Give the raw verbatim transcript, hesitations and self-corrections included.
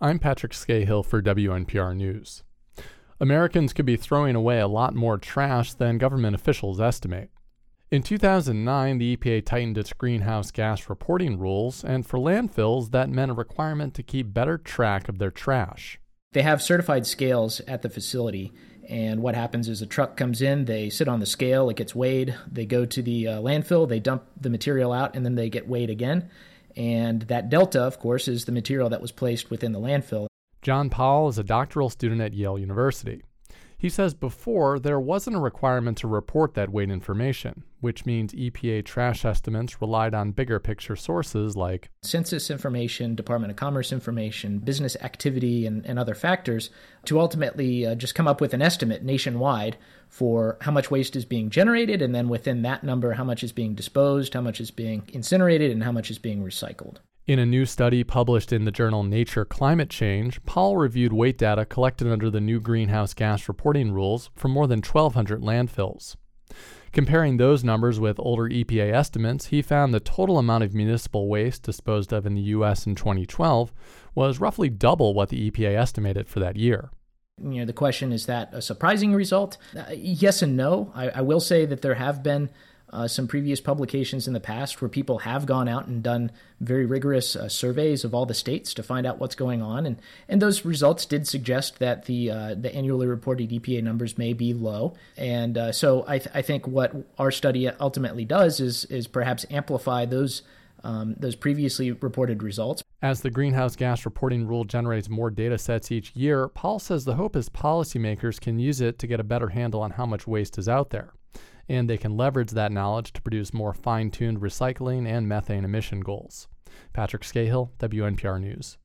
I'm Patrick Scahill for W N P R News. Americans could be throwing away a lot more trash than government officials estimate. In two thousand nine, the E P A tightened its greenhouse gas reporting rules, and for landfills, that meant a requirement to keep better track of their trash. They have certified scales at the facility, and what happens is a truck comes in, they sit on the scale, it gets weighed, they go to the uh, landfill, they dump the material out, and then they get weighed again. And that delta, of course, is the material that was placed within the landfill. John Powell is a doctoral student at Yale University. He says before, there wasn't a requirement to report that weight information, which means E P A trash estimates relied on bigger picture sources like census information, Department of Commerce information, business activity, and, and other factors to ultimately uh, just come up with an estimate nationwide for how much waste is being generated, and then within that number, how much is being disposed, how much is being incinerated, and how much is being recycled. In a new study published in the journal Nature Climate Change, Powell reviewed weight data collected under the new greenhouse gas reporting rules from more than twelve hundred landfills. Comparing those numbers with older E P A estimates, he found the total amount of municipal waste disposed of in the U S in twenty twelve was roughly double what the E P A estimated for that year. You know, the question, is that a surprising result? Uh, yes and no. I, I will say that there have been Uh, some previous publications in the past where people have gone out and done very rigorous uh, surveys of all the states to find out what's going on. And, and those results did suggest that the uh, the annually reported E P A numbers may be low. And uh, so I, th- I think what our study ultimately does is is perhaps amplify those um, those previously reported results. As the greenhouse gas reporting rule generates more data sets each year, Paul says the hope is policymakers can use it to get a better handle on how much waste is out there, and they can leverage that knowledge to produce more fine-tuned recycling and methane emission goals. Patrick Scahill, W N P R News.